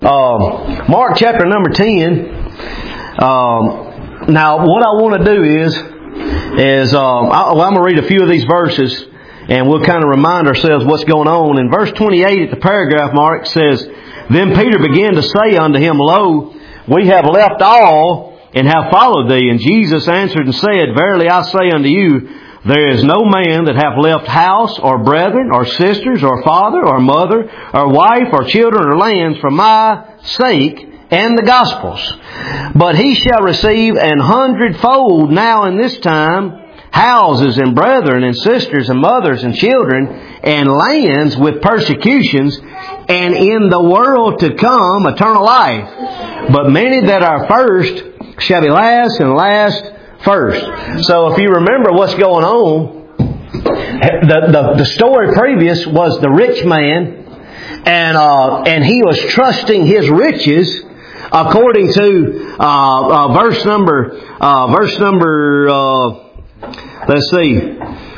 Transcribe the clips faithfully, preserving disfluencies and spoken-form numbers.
Uh, Mark chapter number ten. Um, now, what I want to do is, is um, I, well, I'm going to read a few of these verses, and we'll kind of remind ourselves what's going on. In verse twenty-eight, at the paragraph mark, says, "Then Peter began to say unto him, Lo, we have left all and have followed thee. And Jesus answered and said, Verily I say unto you, there is no man that hath left house, or brethren, or sisters, or father, or mother, or wife, or children, or lands for my sake and the gospel's, but he shall receive an hundredfold now in this time houses and brethren and sisters and mothers and children and lands with persecutions, and in the world to come eternal life. But many that are first shall be last, and last first." So if you remember what's going on, the, the, the story previous was the rich man, and uh, and he was trusting his riches according to uh, uh, verse number uh, verse number uh, let's see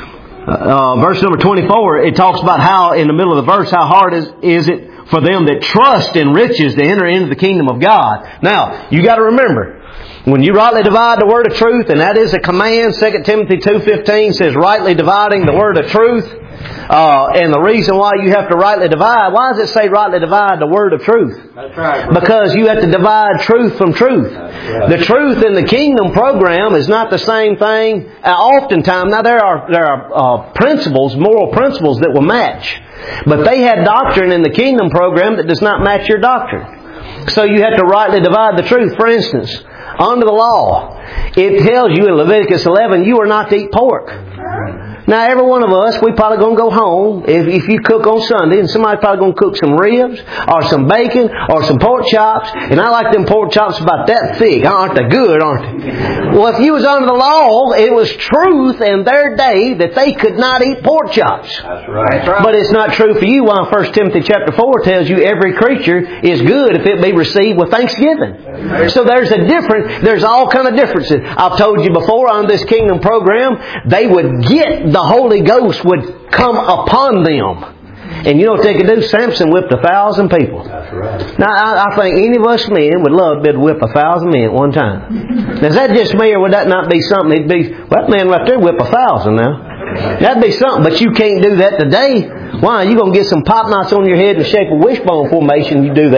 uh, verse number twenty-four. It talks about how in the middle of the verse how hard is is it for them that trust in riches to enter into the kingdom of God. Now you got to remember, when you rightly divide the word of truth, and that is a command, Second Timothy two fifteen says rightly dividing the word of truth. Uh, and the reason why you have to rightly divide, why does it say rightly divide the word of truth? That's right. Because you have to divide truth from truth. Right. The truth in the kingdom program is not the same thing. Uh, oftentimes, now there are there are uh, principles, moral principles that will match, but they had doctrine in the kingdom program that does not match your doctrine. So you have to rightly divide the truth. For instance, under the law, it tells you in Leviticus eleven, you are not to eat pork. Now, every one of us, we probably going to go home, if, if you cook on Sunday, and somebody's probably going to cook some ribs, or some bacon, or some pork chops, and I like them pork chops about that thick. Aren't they good, aren't they? Well, if you was under the law, it was truth in their day that they could not eat pork chops. That's right. But it's not true for you. Why First Timothy chapter four tells you every creature is good if it be received with thanksgiving. Amen. So there's a difference. There's all kind of differences. I've told you before on this kingdom program, they would get the Holy Ghost would come upon them. And you know what they could do? Samson whipped a thousand people. That's right. Now, I, I think any of us men would love to be able to whip a thousand men at one time. Now, is that just me, or would that not be something? It'd be, well, that man right there whip a thousand now. That'd be something, but you can't do that today. Why? You're going to get some pop knots on your head in the shape of wishbone formation. You do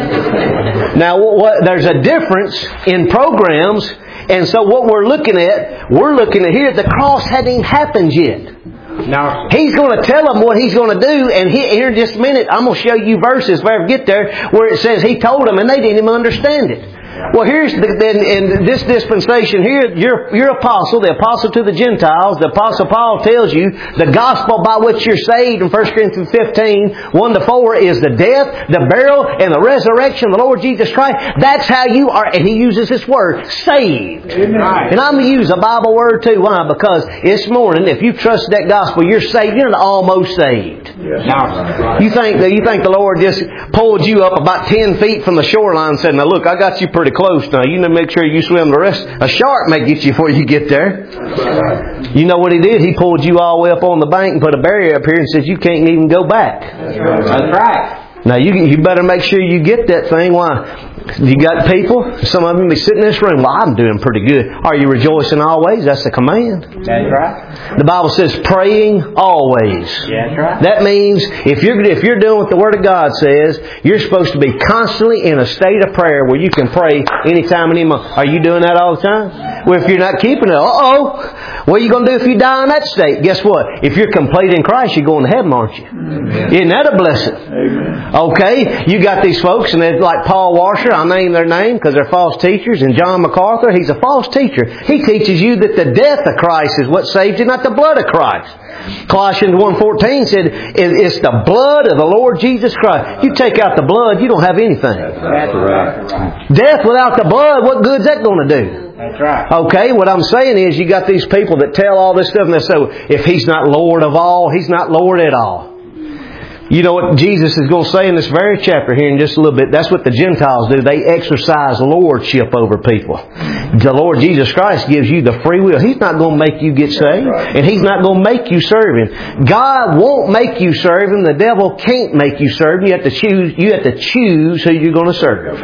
that. Now, what, there's a difference in programs. And so what we're looking at, we're looking at here, the cross hadn't even happened yet. Now, He's going to tell them what He's going to do, and he, here in just a minute, I'm going to show you verses, if I ever get there, where it says He told them, and they didn't even understand it. Well, here's the, in, in this dispensation here, your, your apostle, the apostle to the Gentiles, the apostle Paul tells you the gospel by which you're saved in First Corinthians fifteen, one to four is the death, the burial, and the resurrection of the Lord Jesus Christ. That's how you are, and he uses this word, saved. Amen. And I'm going to use a Bible word too. Why? Because this morning, if you trust that gospel, you're saved. You're not almost saved. Yes. Now, you think that you think the Lord just pulled you up about ten feet from the shoreline and said, "Now look, I got you pretty close. Now you need to make sure you swim the rest. A shark may get you before you get there." Right. You know what He did? He pulled you all the way up on the bank and put a barrier up here and said you can't even go back. That's right. That's right. Now you you better make sure you get that thing. Why? You got people, some of them be sitting in this room, "Well, I'm doing pretty good." Are you rejoicing always? That's the command. That's right. The Bible says praying always. Yeah, that's right. That means if you're if you're doing what the Word of God says, you're supposed to be constantly in a state of prayer where you can pray anytime, any moment. Are you doing that all the time? Well, if you're not keeping it, uh-oh, what are you going to do if you die in that state? Guess what? If you're complete in Christ, you're going to heaven, aren't you? Amen. Isn't that a blessing? Amen. Okay, you got these folks, and they're like Paul Washer. I'll name their name because they're false teachers. And John MacArthur, he's a false teacher. He teaches you that the death of Christ is what saves you, not the blood of Christ. Colossians one fourteen said, it's the blood of the Lord Jesus Christ. You take out the blood, you don't have anything. That's right. Death without the blood, what good's that going to do? That's right. Okay, what I'm saying is you got these people that tell all this stuff and they say, if He's not Lord of all, He's not Lord at all. You know what Jesus is going to say in this very chapter here in just a little bit? That's what the Gentiles do. They exercise lordship over people. The Lord Jesus Christ gives you the free will. He's not going to make you get saved. And He's not going to make you serve Him. God won't make you serve Him. The devil can't make you serve Him. You have to choose, you have to choose who you're going to serve.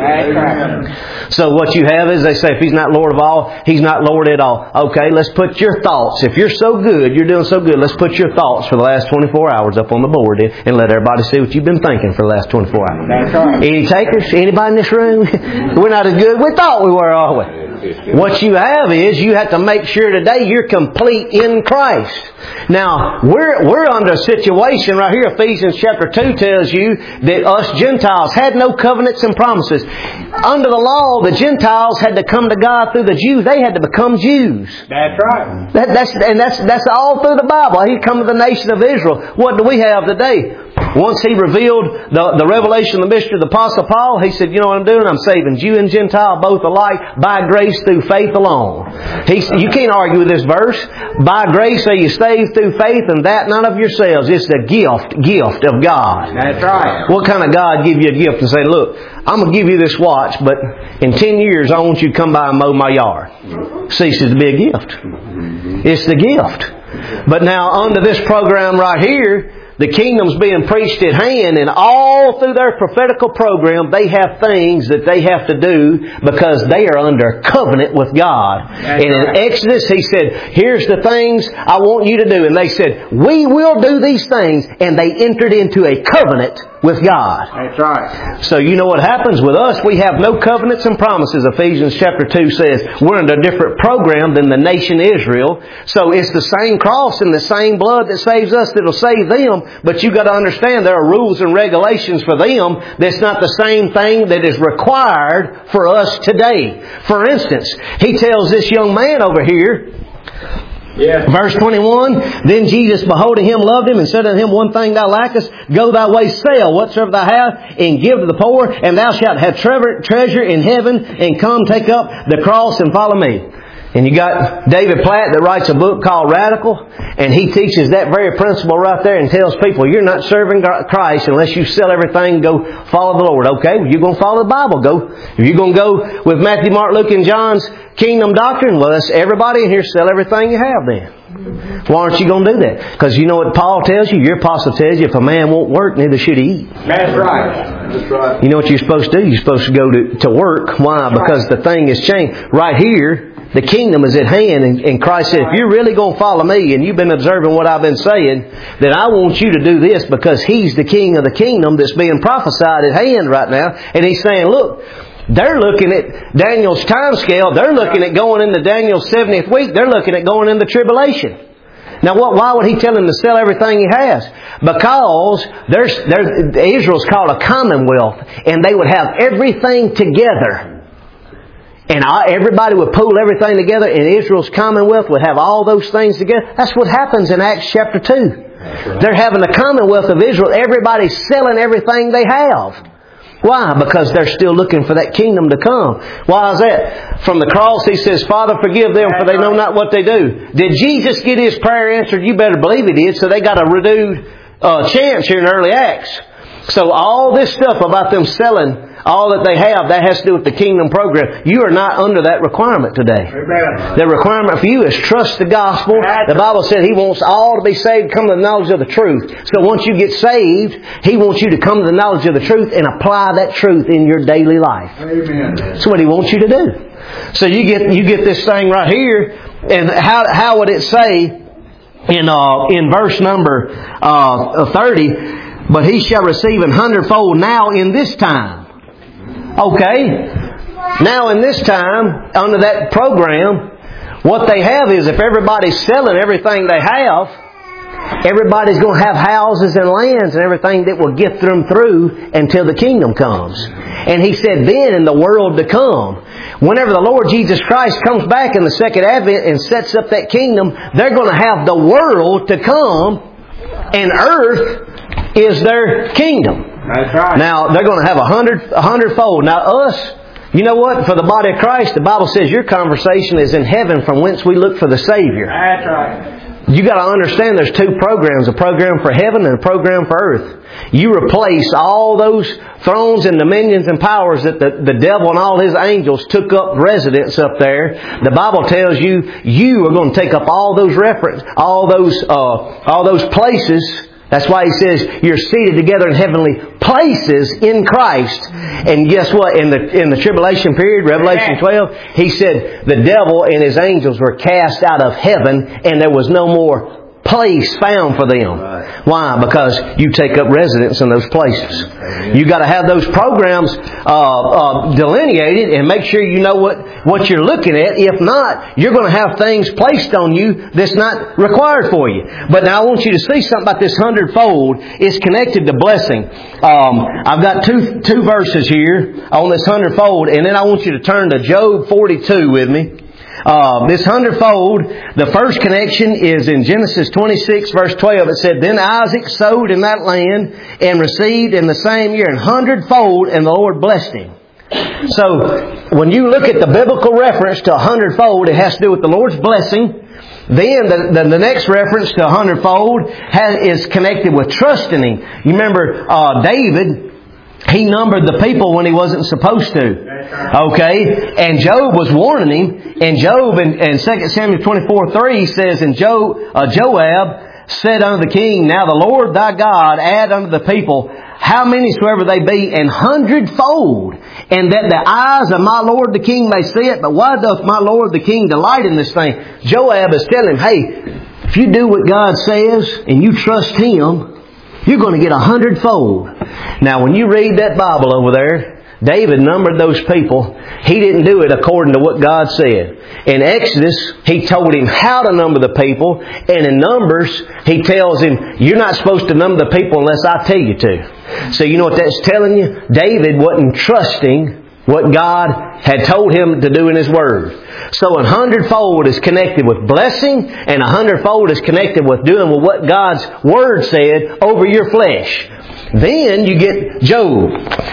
So what you have is, they say, if He's not Lord of all, He's not Lord at all. Okay, let's put your thoughts. If you're so good, you're doing so good, let's put your thoughts for the last twenty-four hours up on the board and let everybody see what you've been thinking for the last twenty-four hours. That's right. Any takers? Anybody in this room? We're not as good as we thought we were, are we? What you have is, you have to make sure today you're complete in Christ. Now, we're we're under a situation right here. Ephesians chapter two tells you that us Gentiles had no covenants and promises. Under the law, the Gentiles had to come to God through the Jews. They had to become Jews. That's right. That, that's and that's that's all through the Bible. He come to the nation of Israel. What do we have today? Once He revealed the, the revelation of the mystery of the Apostle Paul, He said, you know what I'm doing? I'm saving Jew and Gentile both alike by grace through faith alone. He, you can't argue with this verse. By grace are you saved through faith, and that none of yourselves. It's the gift, gift of God. That's right. What kind of God give you a gift and say, look, I'm going to give you this watch, but in ten years I want you to come by and mow my yard. Ceases to be a gift. It's the gift. But now under this program right here, the kingdom's being preached at hand, and all through their prophetical program, they have things that they have to do because they are under covenant with God. That's and in right. Exodus, He said, here's the things I want you to do. And they said, we will do these things. And they entered into a covenant with God. That's right. So you know what happens with us? We have no covenants and promises. Ephesians chapter two says we're under a different program than the nation Israel. So it's the same cross and the same blood that saves us that'll save them. But you've got to understand there are rules and regulations for them that's not the same thing that is required for us today. For instance, He tells this young man over here, yeah. Verse twenty-one, then Jesus, beholding him, loved him, and said unto him, one thing thou lackest, go thy way, sell whatsoever thou hast, and give to the poor, and thou shalt have tre- treasure in heaven, and come take up the cross and follow me. And you got David Platt that writes a book called Radical, and he teaches that very principle right there and tells people, you're not serving Christ unless you sell everything and go follow the Lord. Okay, well, you're going to follow the Bible. Go. If you're going to go with Matthew, Mark, Luke, and John's kingdom doctrine, well, that's everybody in here, sell everything you have then. Why aren't you going to do that? Because you know what Paul tells you? Your apostle tells you, if a man won't work, neither should he eat. That's right. That's right. You know what you're supposed to do? You're supposed to go to, to work. Why? Because the thing has changed. Right here, the kingdom is at hand, and, and Christ said, if you're really going to follow me, and you've been observing what I've been saying, then I want you to do this because He's the King of the kingdom that's being prophesied at hand right now. And He's saying, look, they're looking at Daniel's time scale. They're looking at going into Daniel's seventieth week. They're looking at going into tribulation. Now, what? Why would He tell him to sell everything he has? Because there's, there's, Israel's called a commonwealth, and they would have everything together. And everybody would pool everything together, and Israel's commonwealth would have all those things together. That's what happens in Acts chapter two. Right. They're having the commonwealth of Israel. Everybody's selling everything they have. Why? Because they're still looking for that kingdom to come. Why is that? From the cross, He says, Father, forgive them, for they know not what they do. Did Jesus get His prayer answered? You better believe He did. So they got a renewed uh, chance here in early Acts. So all this stuff about them selling all that they have, that has to do with the kingdom program. You are not under that requirement today. Amen. The requirement for you is trust the gospel. The Bible said He wants all to be saved, come to the knowledge of the truth. So once you get saved, He wants you to come to the knowledge of the truth and apply that truth in your daily life. Amen. That's what He wants you to do. So you get you get this thing right here, and how how would it say in uh, in verse number uh, thirty? But he shall receive an hundredfold now in this time. Okay, now in this time, under that program, what they have is if everybody's selling everything they have, everybody's going to have houses and lands and everything that will get them through until the kingdom comes. And He said then in the world to come, whenever the Lord Jesus Christ comes back in the second advent and sets up that kingdom, they're going to have the world to come, and earth is their kingdom. That's right. Now, they're going to have a hundred, a hundredfold. Now, us, you know what? For the body of Christ, the Bible says your conversation is in heaven from whence we look for the Savior. That's right. you got to understand there's two programs, a program for heaven and a program for earth. You replace all those thrones and dominions and powers that the, the devil and all his angels took up residence up there. The Bible tells you, you are going to take up all those reference, all those, uh, all those places. That's why He says you're seated together in heavenly places in Christ. And guess what? In the in the tribulation period, Revelation twelve, He said the devil and his angels were cast out of heaven and there was no more place found for them. Right. Why? Because you take up residence in those places. Amen. You got to have those programs uh, uh, delineated and make sure you know what, what you're looking at. If not, you're going to have things placed on you that's not required for you. But now I want you to see something about this hundredfold. It's connected to blessing. Um, I've got two two verses here on this hundredfold, and then I want you to turn to Job forty-two with me. Uh, this hundredfold, the first connection is in Genesis twenty-six verse twelve. It said, Then Isaac sowed in that land and received in the same year an hundredfold, and the Lord blessed him. So, when you look at the biblical reference to a hundredfold, it has to do with the Lord's blessing. Then the, the, the next reference to a hundredfold has, is connected with trusting Him. You remember uh, David... He numbered the people when he wasn't supposed to. Okay? And Job was warning him. And Job in, in Second Samuel twenty-four three says, And Job, uh, Joab said unto the king, Now the Lord thy God add unto the people how many soever they be, an hundredfold, and that the eyes of my Lord the king may see it. But why doth my Lord the king delight in this thing? Joab is telling him, hey, if you do what God says and you trust Him, you're going to get a hundredfold. Now, when you read that Bible over there, David numbered those people. He didn't do it according to what God said. In Exodus, He told him how to number the people. And in Numbers, He tells him, you're not supposed to number the people unless I tell you to. So you know what that's telling you? David wasn't trusting what God had told him to do in His Word. So a hundredfold is connected with blessing, and a hundredfold is connected with doing what God's Word said over your flesh. Then you get Job.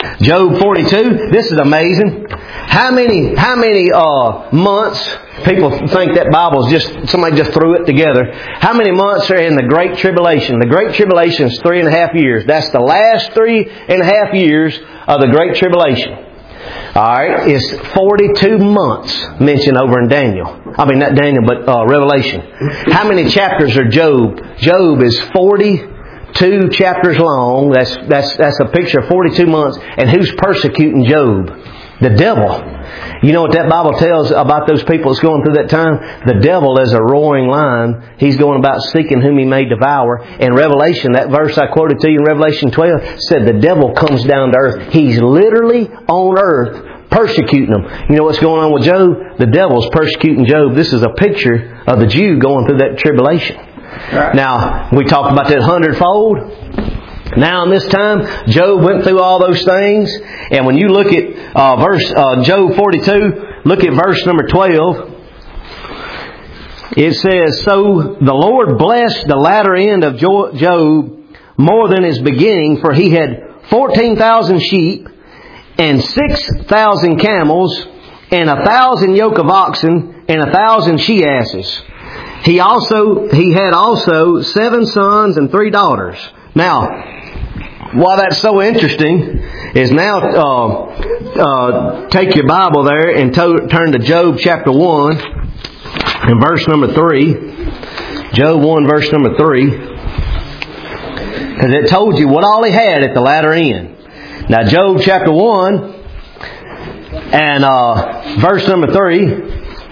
Job forty-two. This is amazing. How many, how many uh, months, people think that Bible's just, somebody just threw it together. How many months are in the Great Tribulation? The Great Tribulation is three and a half years. That's the last three and a half years of the Great Tribulation. Alright, it's forty-two months mentioned over in Daniel. I mean, not Daniel, but uh, Revelation. How many chapters are Job? Job is forty-two chapters long. That's that's that's a picture of forty-two months. And who's persecuting Job? The devil. You know what that Bible tells about those people that's going through that time? The devil is a roaring lion. He's going about seeking whom he may devour. In Revelation, that verse I quoted to you in Revelation twelve said the devil comes down to earth. He's literally on earth persecuting them. You know what's going on with Job? The devil's persecuting Job. This is a picture of the Jew going through that tribulation. Right. Now, we talked about that hundredfold. Now in this time, Job went through all those things. And when you look at uh, verse uh, Job forty-two, look at verse number twelve. It says, So the Lord blessed the latter end of Job more than his beginning, for he had fourteen thousand sheep, and six thousand camels, and a thousand yoke of oxen, and a thousand she asses. He also he had also seven sons and three daughters. Now, why that's so interesting is now uh, uh, take your Bible there and to, turn to Job chapter one and verse number three. Job one verse number three. Because it told you what all he had at the latter end. Now Job chapter one and uh, verse number three.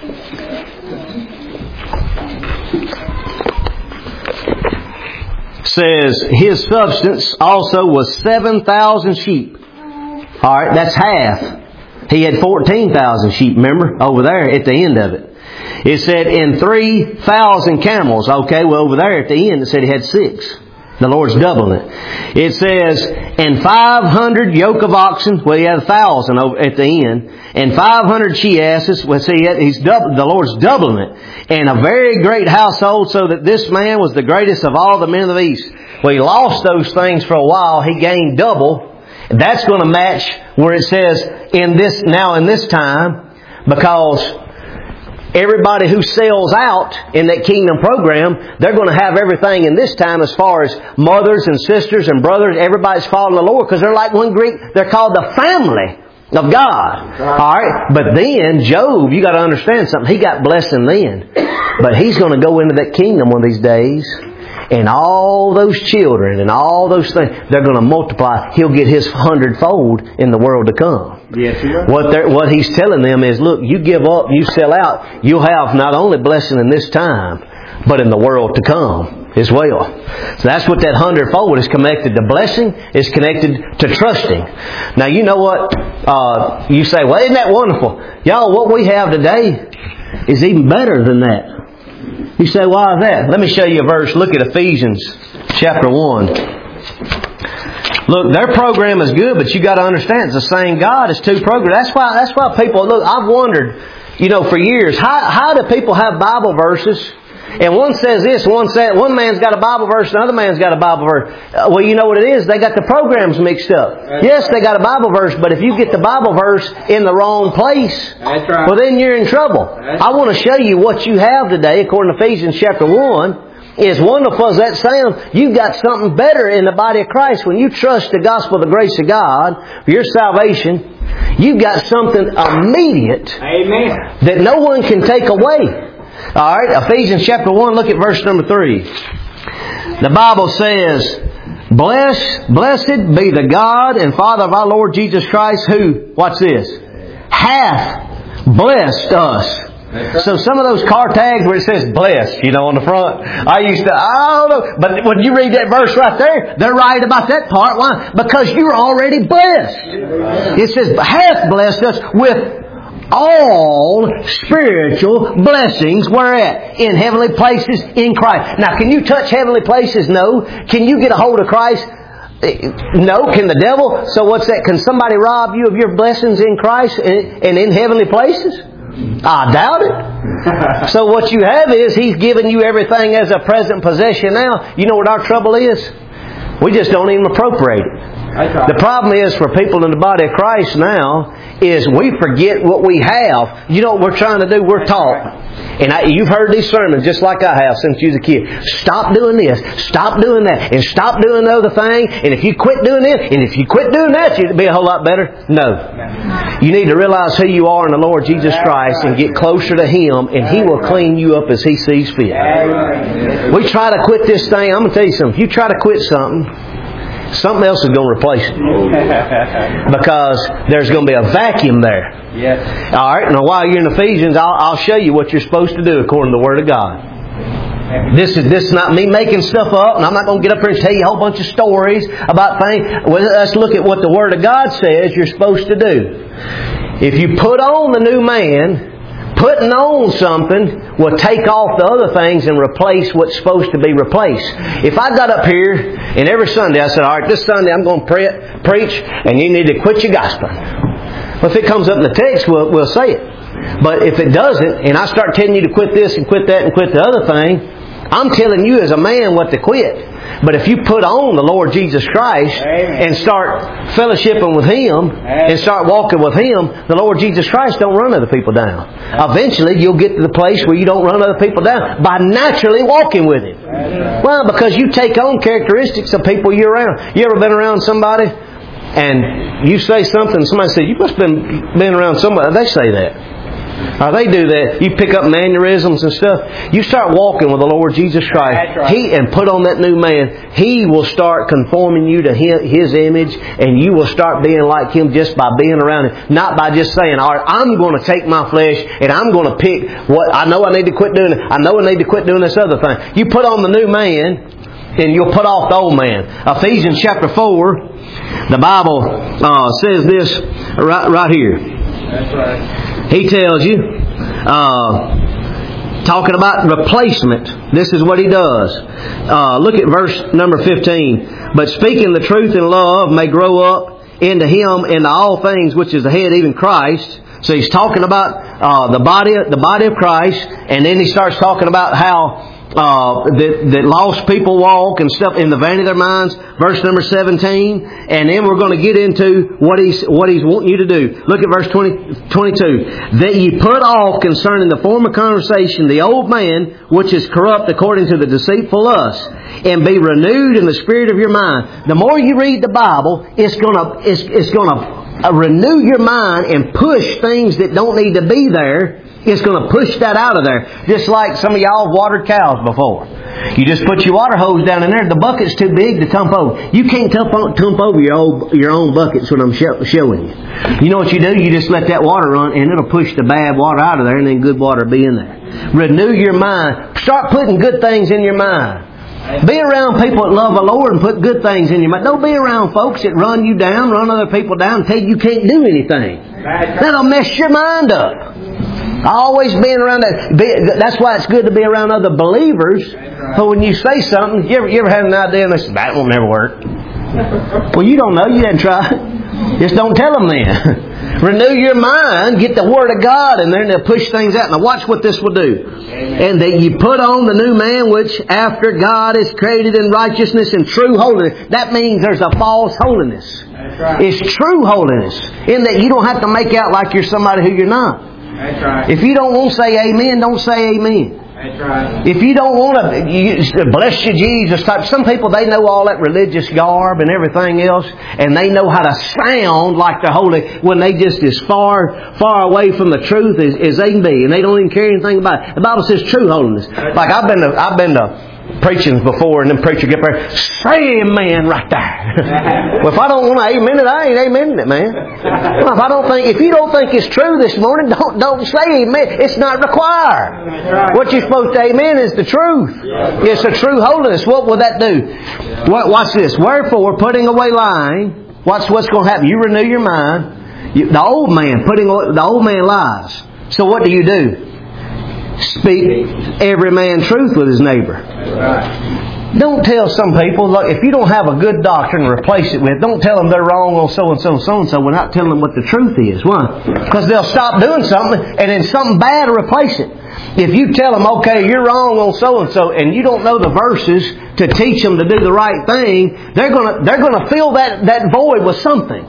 Says his substance also was seven thousand sheep. Alright, that's half. He had fourteen thousand sheep, remember? Over there at the end of it. It said, in three thousand camels. Okay, well over there at the end it said he had six. The Lord's doubling it. It says, and five hundred yoke of oxen. Well, he had a thousand over at the end. And five hundred she asses. Well, see, he's double, the Lord's doubling it. And a very great household, so that this man was the greatest of all the men of the east. Well, he lost those things for a while. He gained double. That's going to match where it says, in this, now in this time, because everybody who sells out in that kingdom program, they're going to have everything in this time as far as mothers and sisters and brothers. Everybody's following the Lord because they're like one Greek. They're called the family of God. Alright? But then, Job, you got to understand something. He got blessing then. But he's going to go into that kingdom one of these days. And all those children and all those things, they're going to multiply. He'll get his hundredfold in the world to come. Yes, sir. What they're, what he's telling them is, look, you give up, you sell out, you'll have not only blessing in this time, but in the world to come as well. So that's what that hundredfold is connected to. Blessing is connected to trusting. Now you know what? Uh, you say, well, isn't that wonderful? Y'all, what we have today is even better than that. You say, why is that? Let me show you a verse. Look at Ephesians chapter one. Look, their program is good, but you got to understand it's the same God. It's two programs. That's why. That's why people look. I've wondered, you know, for years, how how do people have Bible verses? And one says this, one says one man's got a Bible verse, another man's got a Bible verse. Uh, well, you know what it is? They got the programs mixed up. That's yes, right. They got a Bible verse, but if you get the Bible verse in the wrong place, That's right. well, then you're in trouble. That's I want to show you what you have today, according to Ephesians chapter one. As wonderful as that sounds, you've got something better in the body of Christ. When you trust the gospel of the grace of God for your salvation, you've got something immediate Amen. that no one can take away. Alright, Ephesians chapter one, look at verse number three. The Bible says, Bless, Blessed be the God and Father of our Lord Jesus Christ, who, watch this, hath blessed us. So some of those car tags where it says blessed, you know, on the front, I used to, I don't know, but when you read that verse right there, they're right about that part. Why? Because you're already blessed. It says, hath blessed us with all spiritual blessings. Where at? In heavenly places in Christ. Now, can you touch heavenly places? No. Can you get a hold of Christ? No. Can the devil? So what's that? Can somebody rob you of your blessings in Christ and in heavenly places? I doubt it. So what you have is He's given you everything as a present possession now. You know what our trouble is? We just don't even appropriate it. The problem is for people in the body of Christ now is we forget what we have. You know what we're trying to do? We're taught. And I, you've heard these sermons just like I have since you was a kid. Stop doing this. Stop doing that. And stop doing the other thing. And if you quit doing this, and if you quit doing that, you'd be a whole lot better. No. You need to realize who you are in the Lord Jesus Christ and get closer to Him, and He will clean you up as He sees fit. We try to quit this thing. I'm going to tell you something. If you try to quit something, something else is going to replace it. Because there's going to be a vacuum there. Yes. Alright, now while you're in Ephesians, I'll, I'll show you what you're supposed to do according to the Word of God. This is this is not me making stuff up, and I'm not going to get up here and tell you a whole bunch of stories about things. Well, let's look at what the Word of God says you're supposed to do. If you put on the new man, putting on something will take off the other things and replace what's supposed to be replaced. If I got up here and every Sunday I said, all right, this Sunday I'm going to pre- preach and you need to quit your gospel. Well, if it comes up in the text, we'll, we'll say it. But if it doesn't, and I start telling you to quit this and quit that and quit the other thing, I'm telling you as a man what to quit. But if you put on the Lord Jesus Christ Amen. And start fellowshipping with Him Amen. And start walking with Him, the Lord Jesus Christ don't run other people down. Eventually you'll get to the place where you don't run other people down by naturally walking with Him. Amen. Well, because you take on characteristics of people you're around. You ever been around somebody and you say something, somebody says, you must have been, been around somebody. They say that. Or they do that. You pick up mannerisms and stuff. You start walking with the Lord Jesus Christ. Right. He and put on that new man. He will start conforming you to His image, and you will start being like Him just by being around Him. Not by just saying, all right, I'm going to take my flesh and I'm going to pick what I know I need to quit doing. I know I need to quit doing this other thing. You put on the new man, and you'll put off the old man. Ephesians chapter four, the Bible uh, says this right, right here. That's right. He tells you, uh, talking about replacement, this is what He does. Uh, look at verse number fifteen. But speaking the truth in love may grow up into Him into all things, which is the head, even Christ. So He's talking about uh, the body, the body of Christ, and then He starts talking about how uh, that, that lost people walk and stuff in the vanity of their minds. Verse number seventeen. And then we're going to get into what He's, what He's wanting you to do. Look at verse twenty, twenty-two. That ye put off concerning the former conversation the old man, which is corrupt according to the deceitful lust, and be renewed in the spirit of your mind. The more you read the Bible, it's going to, it's, it's going to renew your mind and push things that don't need to be there. It's going to push that out of there. Just like some of y'all have watered cows before. You just put your water hose down in there. The bucket's too big to tump over. You can't tump, tump over your own, your own bucket. That's what I'm show, showing you. You know what you do? You just let that water run and it'll push the bad water out of there and then good water will be in there. Renew your mind. Start putting good things in your mind. Be around people that love the Lord and put good things in your mind. Don't be around folks that run you down, run other people down, and tell you you can't do anything. That'll mess your mind up. Always being around that. Be, that's why it's good to be around other believers. But when you say something, you ever, you ever had an idea and they say, that won't never work. Well, you don't know. You hadn't tried. Just don't tell them then. Renew your mind. Get the Word of God in there and they'll push things out. Now watch what this will do. Amen. And that you put on the new man which after God is created in righteousness and true holiness. That means there's a false holiness. That's right. It's true holiness. In that you don't have to make out like you're somebody who you're not. That's right. If you don't want to say amen, don't say amen. That's right. If you don't want to, you, bless you Jesus type. Some people, they know all that religious garb and everything else, and they know how to sound like the holy when they just as far, far away from the truth as, as they can be, and they don't even care anything about it. The Bible says true holiness. Like I've been to, I've been to preachings before, and then preacher get there, say amen right there. Well, if I don't want to amen it, I ain't amening it, man. Well, if I don't think, if you don't think it's true this morning, don't don't say amen. It's not required. Right. What you're supposed to amen is the truth. Yeah. It's a true holiness. What will that do? Yeah. Watch this. Wherefore, putting away lying. Watch what's going to happen. You renew your mind. You, the old man putting the old man lies. So what do you do? Speak every man truth with his neighbor. Right. Don't tell some people, look, if you don't have a good doctrine to replace it with, don't tell them they're wrong on so-and-so and so-and-so without telling them what the truth is. Why? Because they'll stop doing something and then something bad will replace it. If you tell them, okay, you're wrong on so-and-so, and you don't know the verses to teach them to do the right thing, they're going to they're going to fill that, that void with something.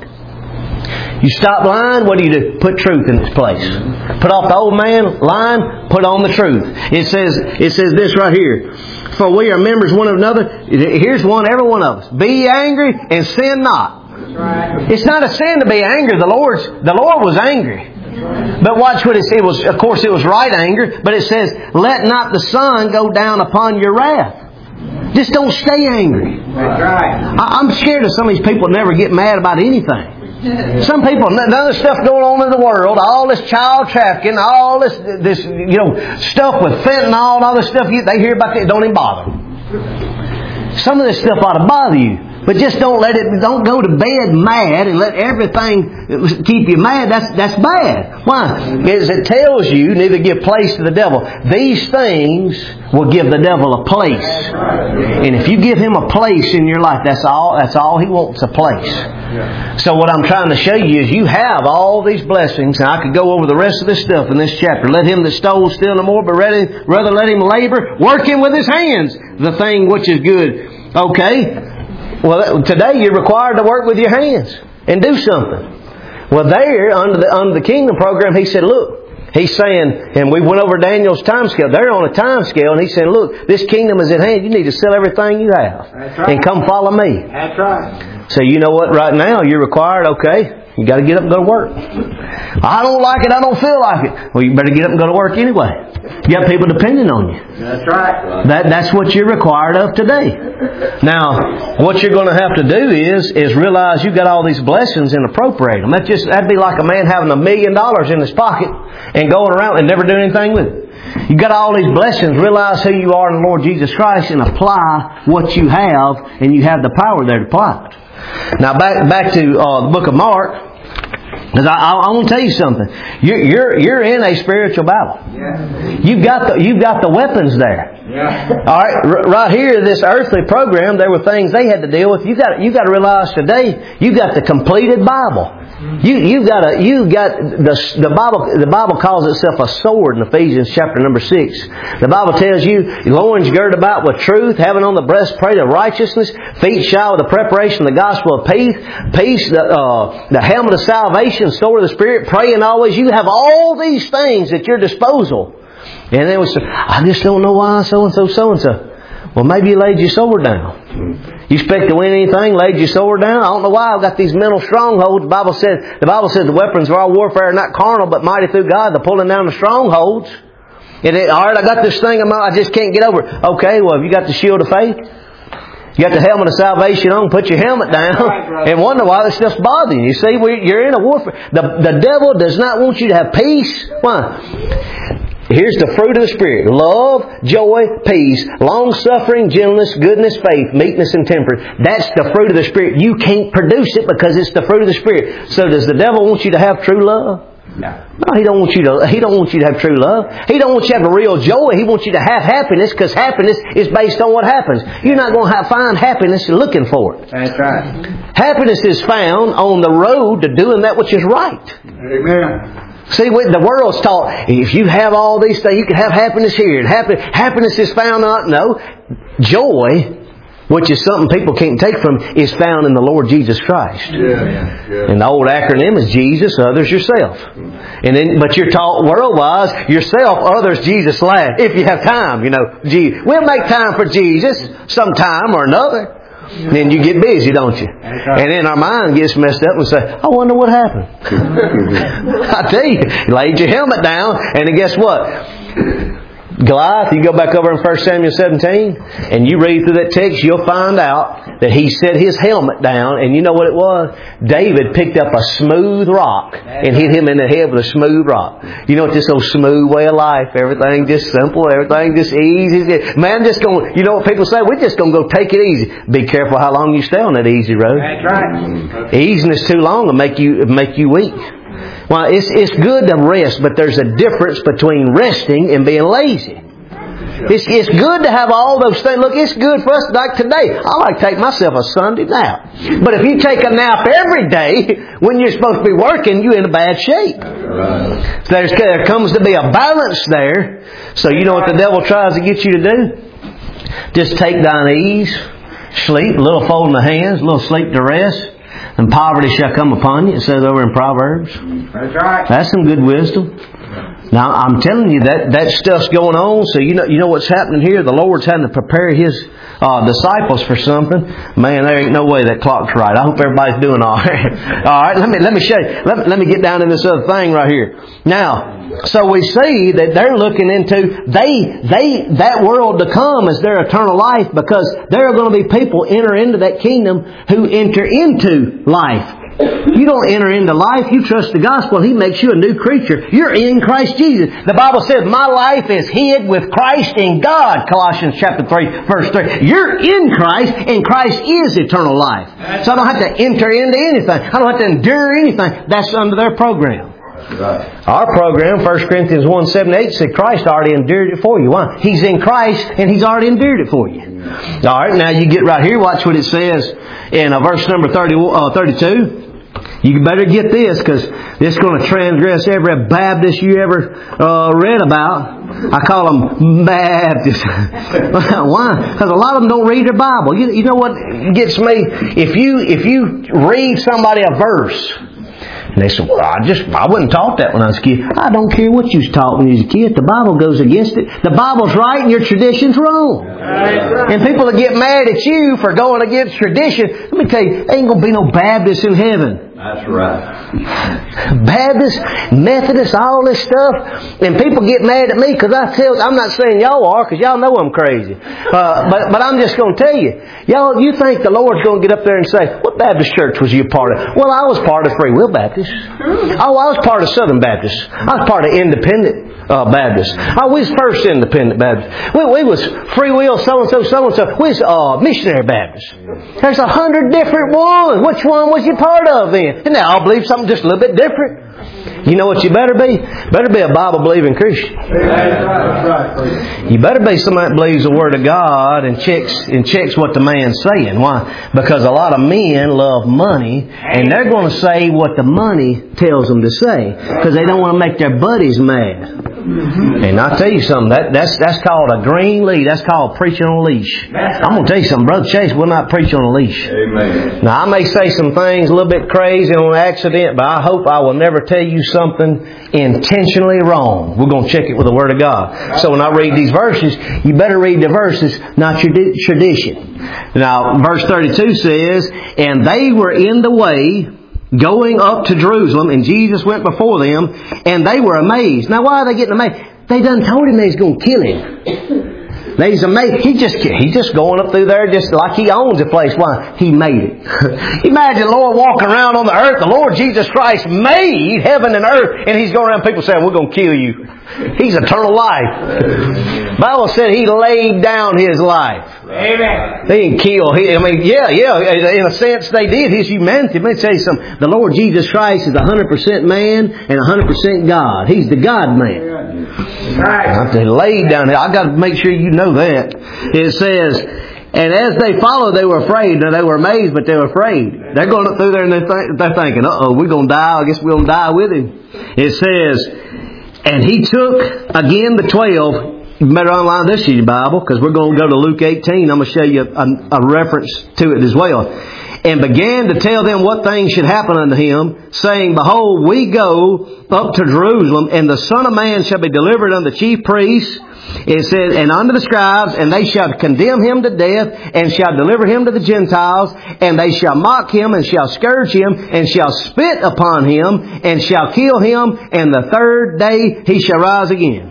You stop lying, what do you do? Put truth in its place. Put off the old man lying, put on the truth. It says it says this right here. For we are members one of another. Here's one, every one of us. Be ye angry and sin not. Right. It's not a sin to be angry. The Lord's the Lord was angry. But watch what it said. It was, of course, it was right anger. But it says, let not the sun go down upon your wrath. Just don't stay angry. That's right. I, I'm scared of some of these people that never get mad about anything. Some people, none of the stuff going on in the world, all this child trafficking, all this, this you know, stuff with fentanyl and all this stuff, you, they hear about it, don't even bother them. Some of this stuff ought to bother you. But just don't let it, don't go to bed mad and let everything keep you mad. That's, that's bad. Why? Because it tells you neither give place to the devil. These things will give the devil a place. And if you give him a place in your life, that's all, that's all he wants, a place. So what I'm trying to show you is you have all these blessings. And I could go over the rest of this stuff in this chapter. Let him that stole steal no more, but rather, rather let him labor, working with his hands the thing which is good. Okay? Well, today you're required to work with your hands and do something. Well, there, under the under the kingdom program, he said, look, he's saying, and we went over Daniel's time scale. They're on a time scale, and he's saying, look, this kingdom is at hand. You need to sell everything you have. That's right. And come follow me. That's right. So you know what? Right now, you're required, okay, you got to get up and go to work. I don't like it. I don't feel like it. Well, you better get up and go to work anyway. You got people depending on you. That's right. That, that's what you're required of today. Now, what you're going to have to do is is realize you've got all these blessings and appropriate them. That just, that'd be like a man having a million dollars in his pocket and going around and never doing anything with it. You've got all these blessings. Realize who you are in the Lord Jesus Christ and apply what you have, and you have the power there to apply it. Now, back back to uh, the book of Mark. Because I, I, I want to tell you something. You're you're you're in a spiritual battle. Yeah. You've got the you've got the weapons there. Yeah. All right, R- right here, this earthly program, there were things they had to deal with. You got you got to realize today, you got the completed Bible. You you got a you got the the Bible the Bible calls itself a sword in Ephesians chapter number six. The Bible tells you loins girded about with truth, having on the breastplate of righteousness, feet shod with the preparation of the gospel of peace, peace the uh, the helmet of salvation, sword of the Spirit, praying always. You have all these things at your disposal, and then we say, I just don't know why so and so so and so. Well, maybe you laid your sword down. You expect to win anything, laid your sword down? I don't know why. I've got these mental strongholds. The Bible says the Bible says the weapons of our warfare are not carnal, but mighty through God. They're pulling down the strongholds. And it, all right, I got this thing I just can't get over. Okay, well, have you got the shield of faith? You got the helmet of salvation on. Put your helmet down and wonder why it's just bothering you. See, you're in a warfare. The the devil does not want you to have peace. Why? Here's the fruit of the Spirit. Love, joy, peace, long-suffering, gentleness, goodness, faith, meekness, and temperance. That's the fruit of the Spirit. You can't produce it because it's the fruit of the Spirit. So does the devil want you to have true love? No. No, he don't want you to. He don't want you to have true love. He don't want you to have a real joy. He wants you to have happiness because happiness is based on what happens. You're not going to have, find happiness looking for it. That's right. Happiness is found on the road to doing that which is right. Amen. See, the world's taught, if you have all these things, you can have happiness here. And happy, happiness is found on, no. Joy, which is something people can't take from, is found in the Lord Jesus Christ. Yeah, yeah. And the old acronym is Jesus, others, yourself. And then, but you're taught world-wise, yourself, others, Jesus, last. If you have time, you know. We'll make time for Jesus sometime or another. Then you get busy, don't you? And then our mind gets messed up and say, I wonder what happened. I tell you, you laid your helmet down, and then guess what? Goliath, you go back over in First Samuel seventeen, and you read through that text, you'll find out that he set his helmet down, and you know what it was? David picked up a smooth rock and hit him in the head with a smooth rock. You know what this old smooth way of life, everything just simple, everything just easy. Man, just going, you know what people say? We're just going to go take it easy. Be careful how long you stay on that easy road. That's right. Easiness too long will make you, make you weak. Well, it's, it's good to rest, but there's a difference between resting and being lazy. It's, it's good to have all those things. Look, it's good for us. Like today, I like to take myself a Sunday nap. But if you take a nap every day when you're supposed to be working, you're in a bad shape. So there's, there comes to be a balance there. So you know what the devil tries to get you to do? Just take thine ease, sleep, a little fold in the hands, a little sleep to rest. And poverty shall come upon you. It says over in Proverbs. That's right. That's some good wisdom. Now, I'm telling you that that stuff's going on. So you know, you know what's happening here. The Lord's having to prepare His uh, disciples for something. Man, there ain't no way that clock's right. I hope everybody's doing all right. All right. Let me let me show you. Let, let me get down to this other thing right here. Now, so we see that they're looking into they they that world to come as their eternal life, because there are going to be people enter into that kingdom who enter into life. You don't enter into life. You trust the gospel. He makes you a new creature. You're in Christ Jesus. The Bible says, my life is hid with Christ in God. Colossians chapter three, verse three. You're in Christ, and Christ is eternal life. So I don't have to enter into anything. I don't have to endure anything. That's under their program. Right. Our program, First Corinthians one, seven, eight, said Christ already endured it for you. Why? He's in Christ and He's already endured it for you. All right, now you get right here. Watch what it says in uh, verse number thirty, uh, thirty-two. You better get this, because this is going to transgress every Baptist you ever uh, read about. I call them Baptists. Why? Because a lot of them don't read their Bible. You, you know what gets me? If you if you read somebody a verse, and they say, well, I just, I wasn't taught that when I was a kid. I don't care what you was taught when you was a kid. The Bible goes against it. The Bible's right and your tradition's wrong. Right. And people that get mad at you for going against tradition, let me tell you, there ain't going to be no Baptists in heaven. That's right. Baptists, Methodists, all this stuff. And people get mad at me because I tell, I'm not saying y'all are, because y'all know I'm crazy. Uh, but, but I'm just going to tell you, y'all, you think the Lord's going to get up there and say, what Baptist church was you a part of? Well, I was part of Free Will Baptist. Oh, I was part of Southern Baptist. I was part of Independent uh, Baptist. Oh, we was First Independent Baptist. We, we was Free Will so-and-so, so-and-so. We was uh, Missionary Baptist. There's a hundred different ones. Which one was you part of then? And they all believe something just a little bit different. You know what you better be? Better be a Bible-believing Christian. You better be somebody that believes the Word of God and checks and checks what the man's saying. Why? Because a lot of men love money, and they're going to say what the money tells them to say because they don't want to make their buddies mad. And I'll tell you something, that, that's that's called a green lead. That's called preaching on a leash. I'm going to tell you something, Brother Chase will not preach on a leash. Amen. Now, I may say some things a little bit crazy on accident, but I hope I will never tell you something intentionally wrong. We're going to check it with the Word of God. So when I read these verses, you better read the verses, not your tradition. Now, verse thirty-two says, and they were in the way going up to Jerusalem, and Jesus went before them, and they were amazed. Now, why are they getting amazed? They done told him they was going to kill him. They's amazed. He just he's just going up through there just like he owns the place. Why? He made it. Imagine the Lord walking around on the earth. The Lord Jesus Christ made heaven and earth, and He's going around people saying, we're going to kill you. He's eternal life. The Bible said He laid down His life. Amen. They didn't kill. He, I mean, yeah, yeah. In a sense, they did. His humanity. Let me tell you something. The Lord Jesus Christ is one hundred percent man and one hundred percent God. He's the God man. Right. They laid down here. I've got to make sure you know that. It says, and as they followed, they were afraid. Now, they were amazed, but they were afraid. They're going up through there and they're, th- they're thinking, uh-oh, we're going to die. I guess we're going to die with Him. It says, and He took again the twelve. You better underline this in your Bible because we're going to go to Luke eighteen. I'm going to show you a, a reference to it as well. And began to tell them what things should happen unto Him, saying, behold, we go up to Jerusalem, and the Son of Man shall be delivered unto the chief priests. It says, and unto the scribes, and they shall condemn Him to death, and shall deliver Him to the Gentiles, and they shall mock Him, and shall scourge Him, and shall spit upon Him, and shall kill Him, and the third day He shall rise again.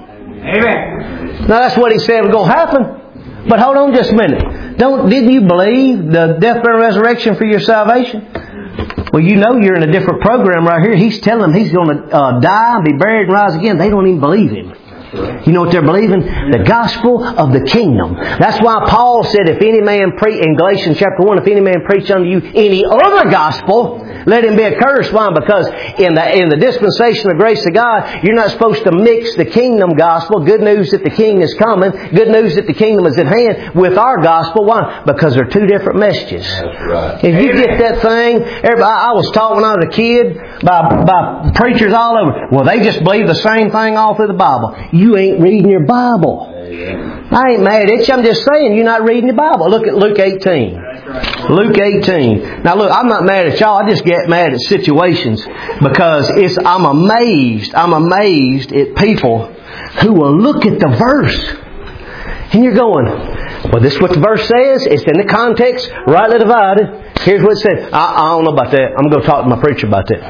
Amen. Now that's what He said was going to happen. But hold on just a minute. Don't didn't you believe the death, burial, and resurrection for your salvation? Well, you know you're in a different program right here. He's telling them He's going to uh, die, be buried, and rise again. They don't even believe Him. You know what they're believing? The gospel of the kingdom. That's why Paul said, if any man preach, in Galatians chapter one, if any man preach unto you any other gospel, let him be accursed. Why? Because in the in the dispensation of grace of God, you're not supposed to mix the kingdom gospel, good news that the king is coming, good news that the kingdom is at hand, with our gospel. Why? Because they're two different messages. That's right. If you get that thing, everybody, I was taught when I was a kid by, by preachers all over. Well, they just believe the same thing all through the Bible. You ain't reading your Bible. I ain't mad at you. I'm just saying you're not reading your Bible. Look at Luke eighteen. Luke eighteen. Now look, I'm not mad at y'all. I just get mad at situations because it's. I'm amazed. I'm amazed at people who will look at the verse and you're going, well, this is what the verse says. It's in the context, rightly divided. Here's what it says. I, I don't know about that. I'm going to talk to my preacher about that.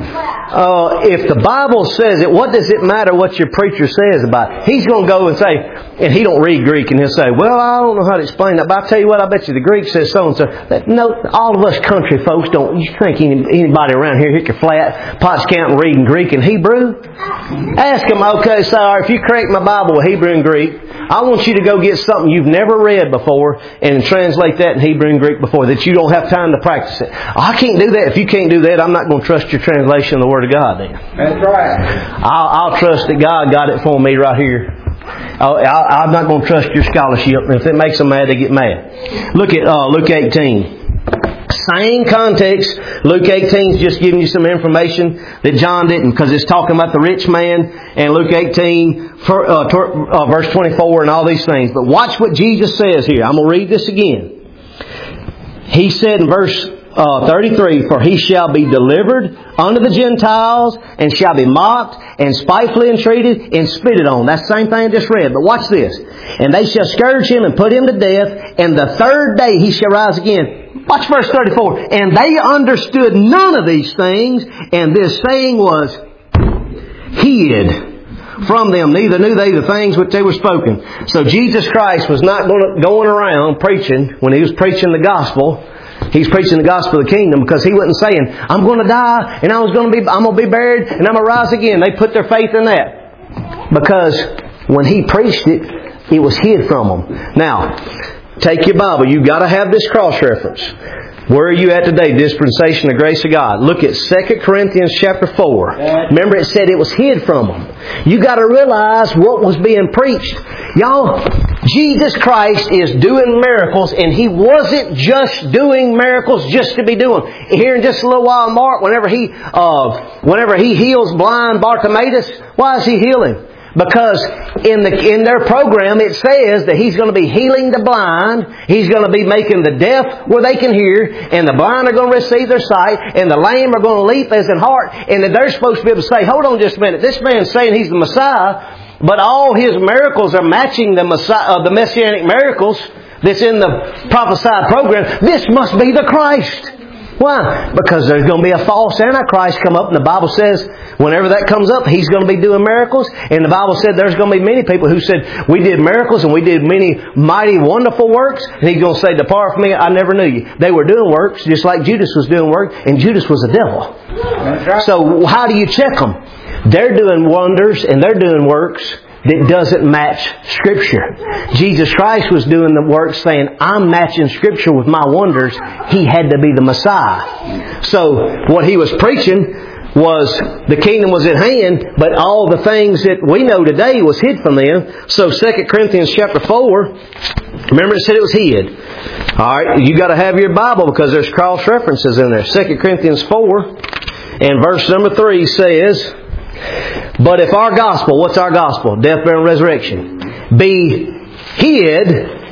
Uh, if the Bible says it, what does it matter what your preacher says about it? He's going to go and say, and he don't read Greek, and he'll say, well, I don't know how to explain that, but I'll tell you what, I bet you the Greek says so and so. No, all of us country folks don't. You think any, anybody around here hit your flat, pots counting, reading Greek and Hebrew? Ask them, okay, sorry, if you correct my Bible with Hebrew and Greek, I want you to go get something you've never read before and translate that in Hebrew and Greek before, that you don't have time to practice it. I can't do that. If you can't do that, I'm not going to trust your translation of the Word of God then. That's right. I'll, I'll trust that God got it for me right here. I'll, I'm not going to trust your scholarship. If it makes them mad, they get mad. Look at uh, Luke eighteen. Same context. Luke eighteen is just giving you some information that John didn't, because it's talking about the rich man, and Luke eighteen, for, uh, tor- uh, verse twenty-four, and all these things. But watch what Jesus says here. I'm going to read this again. He said in verse uh, thirty-three, for he shall be delivered unto the Gentiles, and shall be mocked, and spitefully entreated, and spitted on. That's the same thing I just read. But watch this. And they shall scourge him, and put him to death, and the third day he shall rise again. Watch verse thirty-four. And they understood none of these things, and this saying was hid from them. Neither knew they the things which they were spoken. So Jesus Christ was not going around preaching, when He was preaching the gospel, He's preaching the gospel of the kingdom, because He wasn't saying, I'm going to die, and I was going to be, I'm going to be buried, and I'm going to rise again. They put their faith in that. Because when He preached it, it was hid from them. Now, take your Bible. You've got to have this cross-reference. Where are you at today? Dispensation of grace of God. Look at Second Corinthians chapter four. Remember it said it was hid from them. You got to realize what was being preached. Y'all, Jesus Christ is doing miracles, and He wasn't just doing miracles just to be doing. Here in just a little while, Mark, whenever He uh, whenever He heals blind Bartimaeus, why is He healing? Because in the in their program it says that He's going to be healing the blind, He's going to be making the deaf where they can hear, and the blind are going to receive their sight, and the lame are going to leap as in heart, and that they're supposed to be able to say, hold on just a minute, this man's saying He's the Messiah, but all His miracles are matching the Messiah, uh, the Messianic miracles that's in the prophesied program. This must be the Christ. Why? Because there's going to be a false Antichrist come up, and the Bible says whenever that comes up, he's going to be doing miracles. And the Bible said there's going to be many people who said, we did miracles and we did many mighty, wonderful works. And he's going to say, depart from me, I never knew you. They were doing works just like Judas was doing work, and Judas was a devil. So how do you check them? They're doing wonders and they're doing works that doesn't match Scripture. Jesus Christ was doing the work saying, I'm matching Scripture with my wonders. He had to be the Messiah. So what He was preaching was the kingdom was at hand, but all the things that we know today was hid from them. So Second Corinthians chapter four, remember it said it was hid. Alright, you got to have your Bible because there's cross references in there. Second Corinthians four and verse number three says, but if our gospel, what's our gospel? Death, burial, and resurrection. Be hid.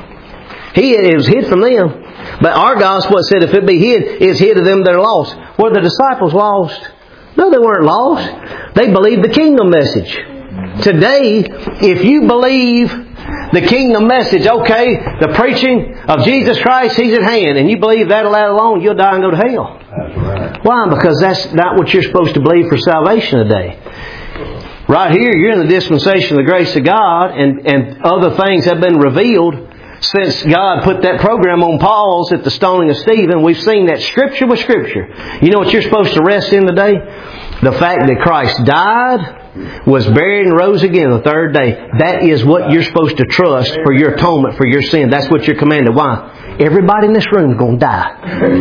Hid, it was hid from them. But our gospel, it said, if it be hid, is hid to them that are lost. Were the disciples lost? No, they weren't lost. They believed the kingdom message. Today, if you believe the kingdom message, okay, the preaching of Jesus Christ, He's at hand, and you believe that alone, you'll die and go to hell. That's right. Why? Because that's not what you're supposed to believe for salvation today. Right here, you're in the dispensation of the grace of God, and, and other things have been revealed since God put that program on pause at the stoning of Stephen. We've seen that Scripture with Scripture. You know what you're supposed to rest in today? The fact that Christ died, was buried, and rose again the third day. That is what you're supposed to trust for your atonement for your sin. That's what you're commanded. Why? Everybody in this room is going to die.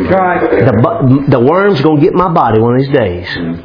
The, the worm's going to get my body one of these days.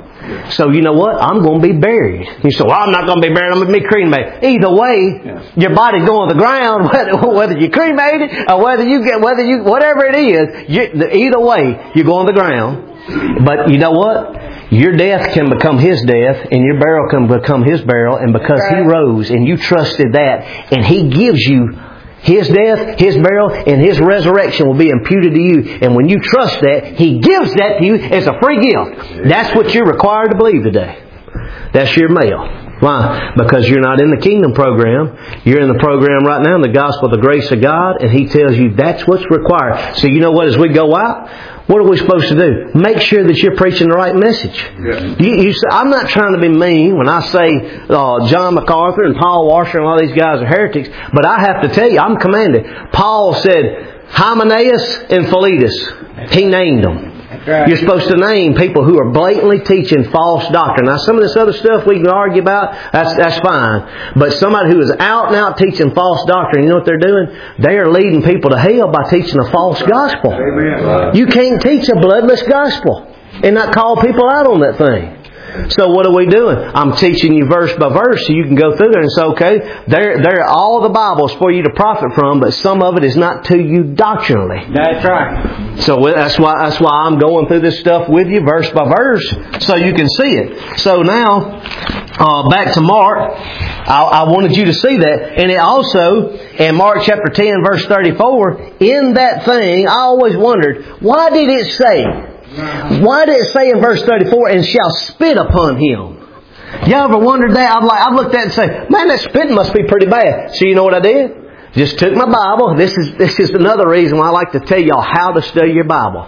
So you know what? I'm going to be buried. You say, well, I'm not going to be buried. I'm going to be cremated. Either way, your body's going to the ground, whether, whether you cremate it or whether you get, whether you, whatever it is, you, either way, you're going to the ground. But you know what? Your death can become His death, and your burial can become His burial. And because He rose and you trusted that, and He gives you His death, His burial, and His resurrection will be imputed to you. And when you trust that, He gives that to you as a free gift. That's what you're required to believe today. That's your mail. Why? Because you're not in the kingdom program. You're in the program right now in the gospel of the grace of God, and He tells you that's what's required. So you know what? As we go out, what are we supposed to do? Make sure that you're preaching the right message. Yeah. You, you say, I'm not trying to be mean when I say uh, John MacArthur and Paul Washer and all these guys are heretics, but I have to tell you, I'm commanded. Paul said, Hymenaeus and Philetus. He named them. Right. You're supposed to name people who are blatantly teaching false doctrine. Now, some of this other stuff we can argue about, that's that's fine. But somebody who is out and out teaching false doctrine, you know what they're doing? They are leading people to hell by teaching a false gospel. Amen. You can't teach a bloodless gospel and not call people out on that thing. So what are we doing? I'm teaching you verse by verse so you can go through there and say, okay, there, there are all the Bibles for you to profit from, but some of it is not to you doctrinally. That's right. So that's why that's why I'm going through this stuff with you verse by verse so you can see it. So now, uh, back to Mark, I, I wanted you to see that. And it also, in Mark chapter ten verse thirty-four, in that thing, I always wondered, why did it say, why did it say in verse thirty-four, and shall spit upon him? You ever wondered that? I've like I've looked at it and say, man, that spitting must be pretty bad. So you know what I did? Just took my Bible. This is this is another reason why I like to tell y'all how to study your Bible.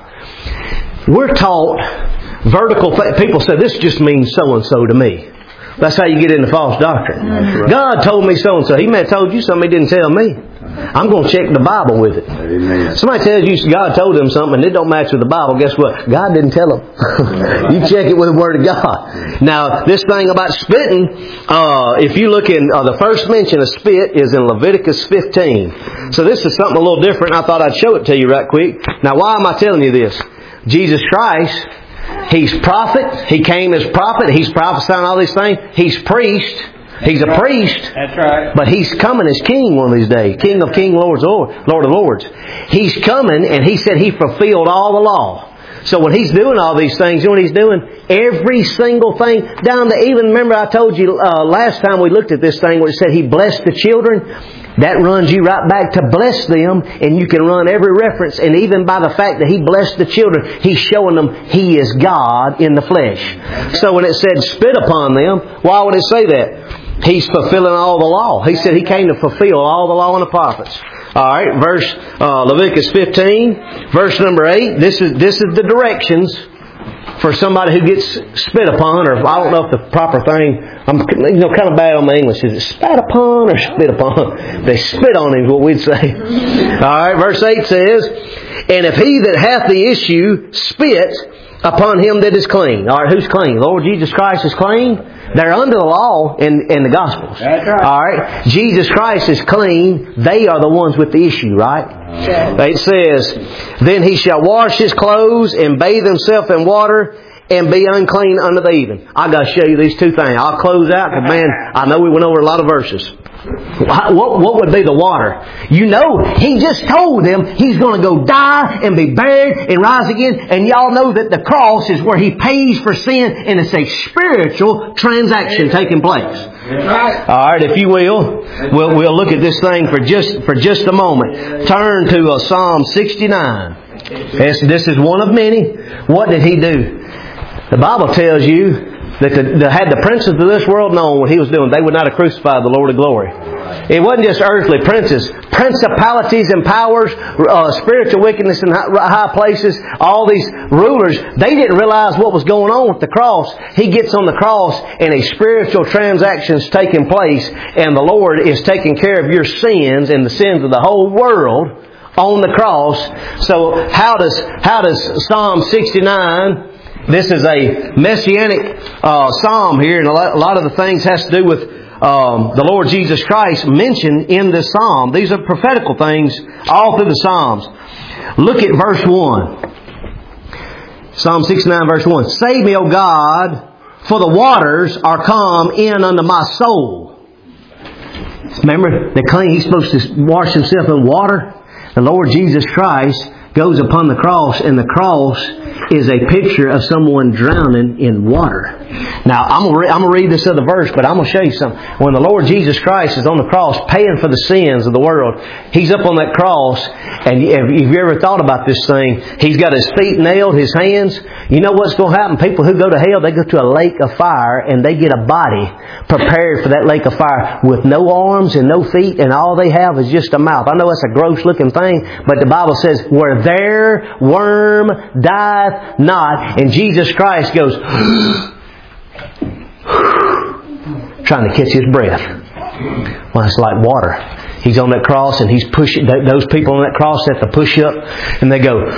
We're taught vertical. People say this just means so and so to me. That's how you get into false doctrine. Right. God told me so and so. He may have told you something He didn't tell me. I'm going to check the Bible with it. Amen. Somebody tells you God told them something and it don't match with the Bible, guess what? God didn't tell them. You check it with the Word of God. Now, this thing about spitting, uh, if you look in, uh, the first mention of spit is in Leviticus fifteen. So this is something a little different. I thought I'd show it to you right quick. Now, why am I telling you this? Jesus Christ, He's prophet. He came as prophet. He's prophesying all these things. He's priest. He's a priest. That's right. But He's coming as King one of these days. King of kings, Lord of lords, Lord of lords. He's coming, and He said He fulfilled all the law. So when He's doing all these things, you know what He's doing? Every single thing, down to even, remember I told you uh, last time we looked at this thing where it said He blessed the children? That runs you right back to bless them, and you can run every reference. And even by the fact that He blessed the children, He's showing them He is God in the flesh. So when it said spit upon them, why would it say that? He's fulfilling all the law. He said He came to fulfill all the law and the prophets. All right, verse uh, Leviticus fifteen, verse number eight. This is this is the directions for somebody who gets spit upon, or I don't know if the proper thing. I'm you know kind of bad on my English. Is it spat upon or spit upon? They spit on him is what we'd say. All right, verse eight says, "And if he that hath the issue spit upon him that is clean." All right, who's clean? The Lord Jesus Christ is clean. They're under the law in, in the Gospels. That's right. All right. Jesus Christ is clean. They are the ones with the issue, right? Okay. It says, "Then he shall wash his clothes and bathe himself in water and be unclean unto the even." I got to show you these two things. I'll close out because, man, I know we went over a lot of verses. What, what would be the water? You know, He just told them He's going to go die and be buried and rise again. And y'all know that the cross is where He pays for sin, and it's a spiritual transaction taking place. Right. All right, if you will, we'll, we'll look at this thing for just for just a moment. Turn to uh, Psalm sixty-nine. This, this is one of many. What did He do? The Bible tells you that the, the, had the princes of this world known what He was doing, they would not have crucified the Lord of glory. It wasn't just earthly princes. Principalities and powers, uh, spiritual wickedness in high, high places, all these rulers, they didn't realize what was going on with the cross. He gets on the cross and a spiritual transaction is taking place, and the Lord is taking care of your sins and the sins of the whole world on the cross. So how does how does Psalm sixty-nine... This is a messianic uh, psalm here, and a lot, a lot of the things has to do with um, the Lord Jesus Christ mentioned in this psalm. These are prophetical things all through the Psalms. Look at verse one. Psalm sixty-nine, verse one. "Save me, O God, for the waters are come in unto my soul." Remember, the clean, He's supposed to wash Himself in water. The Lord Jesus Christ goes upon the cross, and the cross is a picture of someone drowning in water. Now, I'm going to re- I'm going to read this other verse, but I'm going to show you something. When the Lord Jesus Christ is on the cross paying for the sins of the world, He's up on that cross, and if you ever thought about this thing, He's got His feet nailed, His hands. You know what's going to happen? People who go to hell, they go to a lake of fire, and they get a body prepared for that lake of fire with no arms and no feet, and all they have is just a mouth. I know that's a gross looking thing, but the Bible says, "Where their worm dieth not," and Jesus Christ goes trying to catch His breath. Well, it's like water. He's on that cross and He's pushing. Those people on that cross have to push up, and they go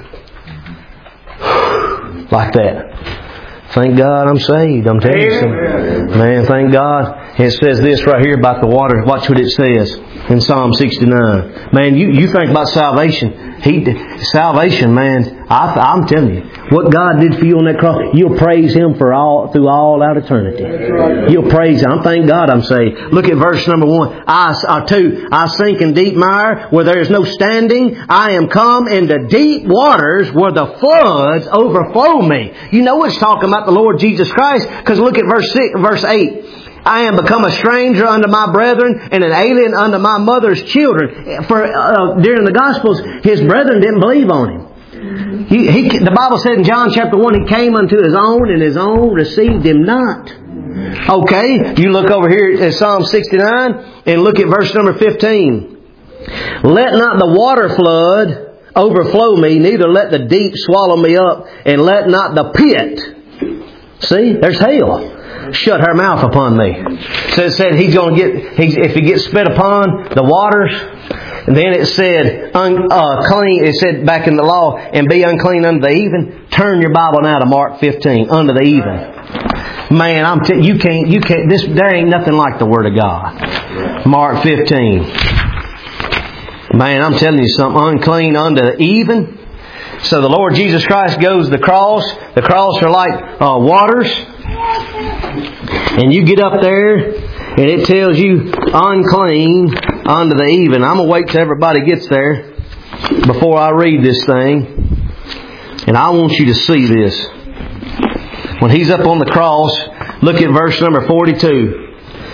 like that. Thank God I'm saved. I'm telling you something. Man, thank God. It says this right here about the water. Watch what it says in Psalm sixty-nine. Man, you, you think about salvation. He, salvation, man, I, I'm telling you, what God did for you on that cross, you'll praise Him for all through all out eternity. You'll praise Him. Thank God I'm saved. Look at verse number one. I, uh, two, "I sink in deep mire where there is no standing. I am come into deep waters where the floods overflow me." You know it's talking about the Lord Jesus Christ, because look at verse six, verse eight. "I am become a stranger unto my brethren and an alien unto my mother's children." For uh, during the Gospels, His brethren didn't believe on Him. He, he, the Bible said in John chapter one, He came unto His own, and His own received Him not. Okay, you look over here at Psalm sixty-nine and look at verse number fifteen. "Let not the water flood overflow me, neither let the deep swallow me up, and let not the pit." See, there's hell. shut her mouth upon thee. So it said He's going to get, he's, if He gets spit upon the waters, and then it said, un, uh, clean, it said back in the law, and be unclean unto the even. Turn your Bible now to Mark fifteen, unto the even. Man, I'm t- you can't, you can't, this, there ain't nothing like the Word of God. Mark fifteen. Man, I'm telling you something, unclean unto the even. So the Lord Jesus Christ goes to the cross. The cross are like uh, waters. And you get up there and it tells you unclean unto the even. I'm going to wait till everybody gets there before I read this thing. And I want you to see this. When He's up on the cross, look at verse number forty-two.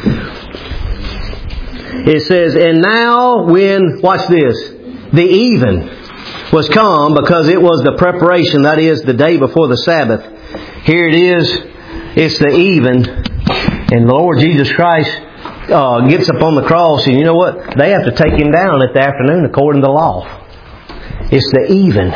It says, and now when, watch this, the even was come, because it was the preparation, that is, the day before the Sabbath. Here it is, it's the even. And the Lord Jesus Christ uh, gets up on the cross, and you know what? They have to take Him down at the afternoon according to the law. It's the even.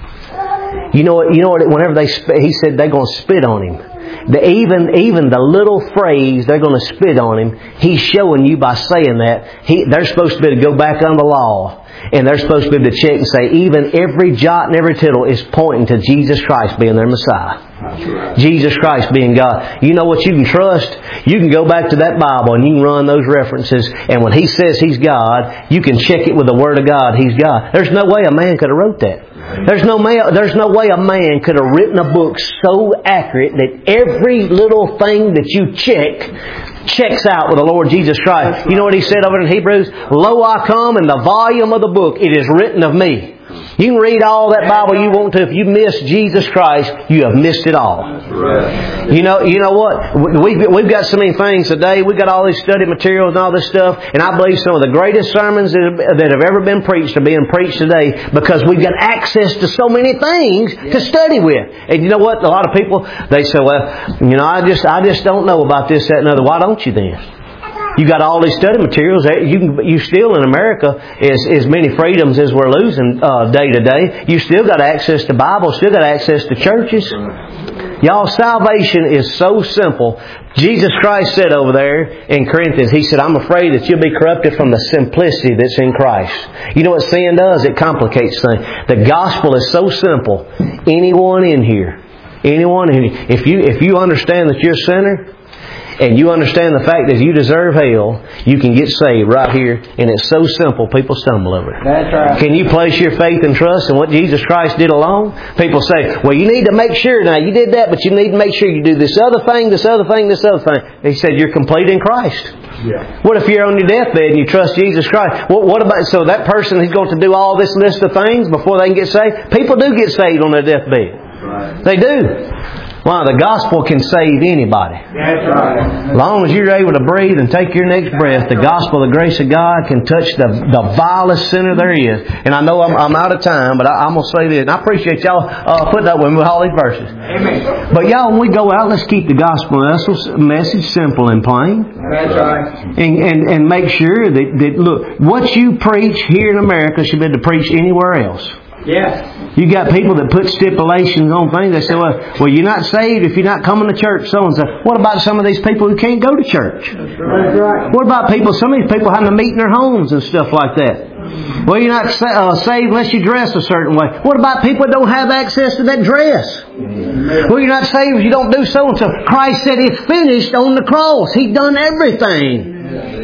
You know what? You know what? Whenever they, He said they're going to spit on Him. The even, even the little phrase, they're going to spit on Him, He's showing you by saying that, he, they're supposed to be able to go back on the law. And they're supposed to be able to check and say, even every jot and every tittle is pointing to Jesus Christ being their Messiah. Right. Jesus Christ being God. You know what you can trust? You can go back to that Bible and you can run those references. And when He says He's God, you can check it with the Word of God. He's God. There's no way a man could have wrote that. There's no, man, there's no way a man could have written a book so accurate that every little thing that you check checks out with the Lord Jesus Christ. You know what He said over in Hebrews? Lo, I come in the volume of the book. It is written of me. You can read all that Bible you want to. If you miss Jesus Christ, you have missed it all. Right. You know, you know what? We've, we've got so many things today. We've got all these study materials and all this stuff. And I believe some of the greatest sermons that have, that have ever been preached are being preached today because we've got access to so many things yeah. to study with. And you know what? A lot of people, they say, well, you know, I just I just don't know about this, that, and other. Why don't you then? You got all these study materials. You can, you still in America as as many freedoms as we're losing uh, day to day. You still got access to Bible. Still got access to churches. Y'all, salvation is so simple. Jesus Christ said over there in Corinthians, He said, "I'm afraid that you'll be corrupted from the simplicity that's in Christ." You know what sin does? It complicates things. The gospel is so simple. Anyone in here, anyone in here, if you if you understand that you're a sinner, and you understand the fact that you deserve hell, you can get saved right here. And it's so simple, people stumble over it. That's right. Can you place your faith and trust in what Jesus Christ did alone? People say, well, you need to make sure. Now, you did that, but you need to make sure you do this other thing, this other thing, this other thing. He said, you're complete in Christ. Yeah. What if you're on your deathbed and you trust Jesus Christ? What, what about, so that person is going to do all this list of things before they can get saved? People do get saved on their deathbed. Right. They do. Well, the gospel can save anybody. That's right. As long as you're able to breathe and take your next breath, the gospel, the grace of God can touch the, the vilest sinner there is. And I know I'm, I'm out of time, but I, I'm going to say this. And I appreciate y'all uh, putting up with me with all these verses. Amen. But y'all, when we go out, let's keep the gospel message simple and plain. That's right. And, and, and make sure that, that, look, what you preach here in America should be able to preach anywhere else. Yeah. You got people that put stipulations on things. They say, well, well, you're not saved if you're not coming to church. So and so. What about some of these people who can't go to church? That's right. What about people? Some of these people having to meet in their homes and stuff like that. Well, you're not uh, saved unless you dress a certain way. What about people that don't have access to that dress? Well, you're not saved if you don't do so and so. Christ said it's finished on the cross. He's done everything.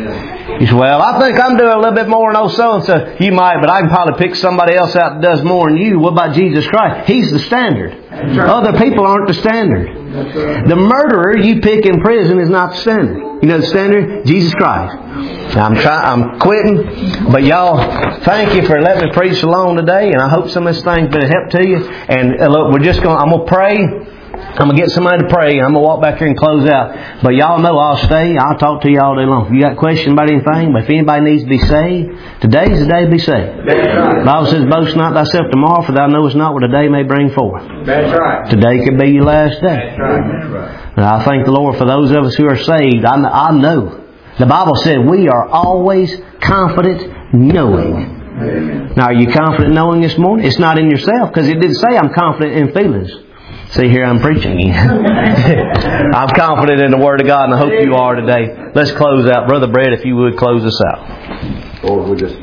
He said, well, I think I'm doing a little bit more than oh so-and-so. You might, but I can probably pick somebody else out that does more than you. What about Jesus Christ? He's the standard. Right. Other people aren't the standard. Right. The murderer you pick in prison is not the standard. You know the standard? Jesus Christ. Now, I'm trying. I'm quitting. But y'all, thank you for letting me preach along today. And I hope some of this thing's been a help to you. And uh, look, we're just going. I'm going to pray. I'm going to get somebody to pray, and I'm going to walk back here and close out. But y'all know I'll stay. I'll talk to you all day long. If you got questions about anything, but if anybody needs to be saved, today's the day to be saved. That's right. The Bible says, boast not thyself tomorrow, for thou knowest not what a day may bring forth. That's right. Today could be your last day. That's right. That's right. And I thank the Lord for those of us who are saved. I, I know. The Bible said we are always confident knowing. Amen. Now, are you confident knowing this morning? It's not in yourself, because it didn't say I'm confident in feelings. See, here I'm preaching again. I'm confident in the Word of God, and I hope you are today. Let's close out. Brother Brett, if you would close us out. Lord, we just